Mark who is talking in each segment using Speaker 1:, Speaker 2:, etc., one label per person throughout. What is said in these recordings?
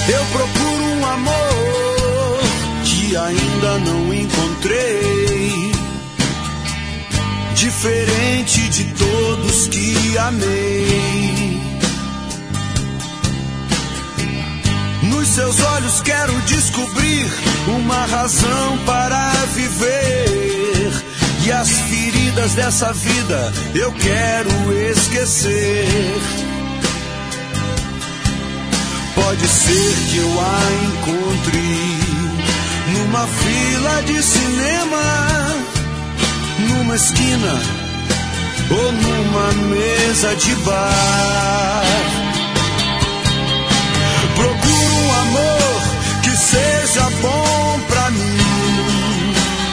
Speaker 1: Eu procuro um amor que ainda não encontrei, diferente de todos que amei. Nos seus olhos quero descobrir uma razão para viver, e as feridas dessa vida eu quero esquecer. Pode ser que eu a encontre numa fila de cinema, numa esquina ou numa mesa de bar. Procuro um amor que seja bom pra mim.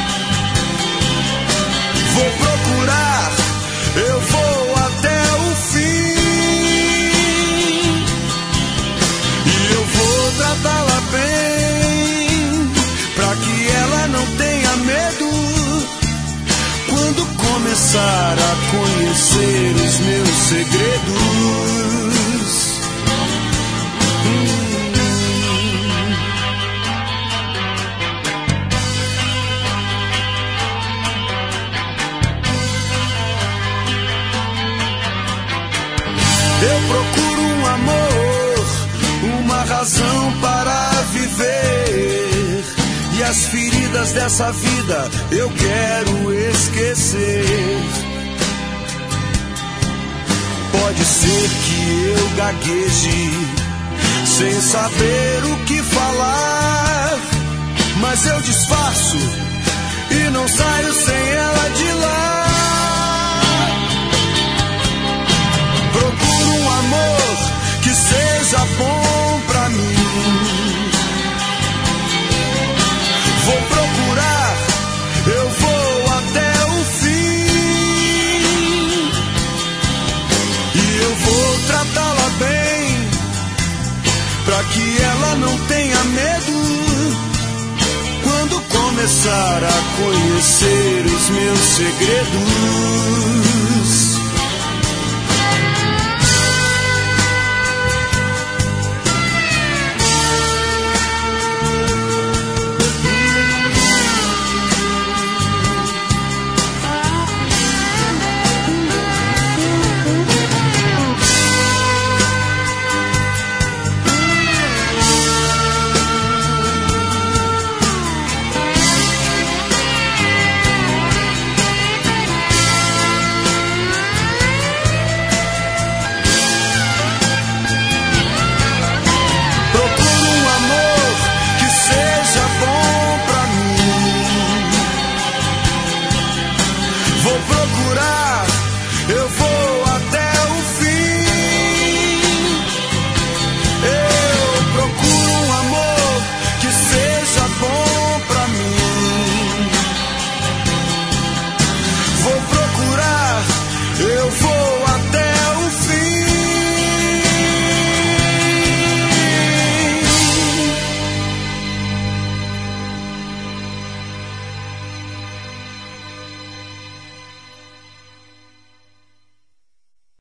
Speaker 1: Vou procurar, eu vou até o fim, e eu vou tratá-la bem, pra que ela não tenha medo quando começar a conhecer os meus segredos. Eu procuro um amor, uma razão para viver, e as feridas dessa vida eu quero esquecer. Pode ser que eu gagueje sem saber o que falar, mas eu disfarço e não saio sem ela de lá. Procuro um amor que seja bom pra mim. Vou procurar, eu vou até o fim, e eu vou tratá-la bem, pra que ela não tenha medo quando começar a conhecer os meus segredos.